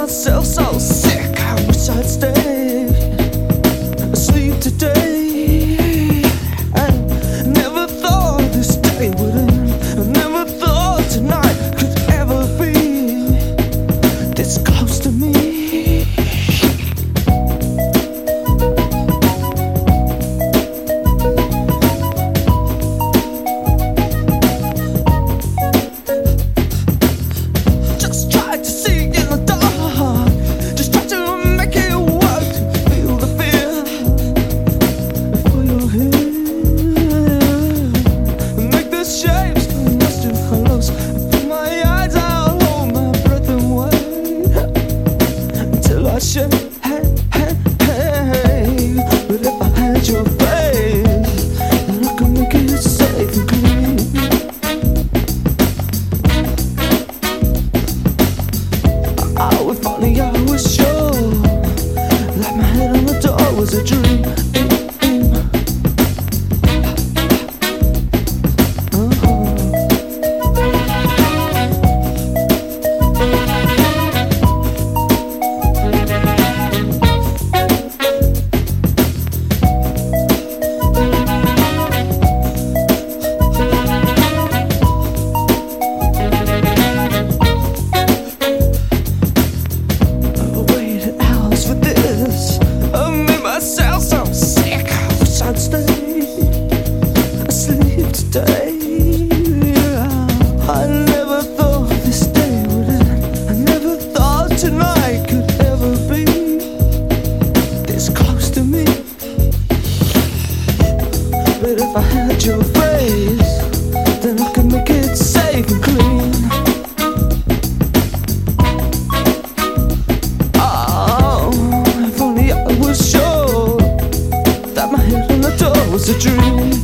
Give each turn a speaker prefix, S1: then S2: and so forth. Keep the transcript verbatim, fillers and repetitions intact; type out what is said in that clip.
S1: myself so sick. I wish I'd stay asleep today. I never thought this day would end. I never thought tonight could ever be this close to me. Hey, hey, hey. But if I had your face, then I could make it safe and clean. Oh, if only I was sure, like my head on the door was a dream. I'd stay asleep today. I never thought this day would end. I never thought tonight could ever be this close to me. But if I had your face, then I could make it safe and clean. Oh, if only I was sure that my head on the door was a dream.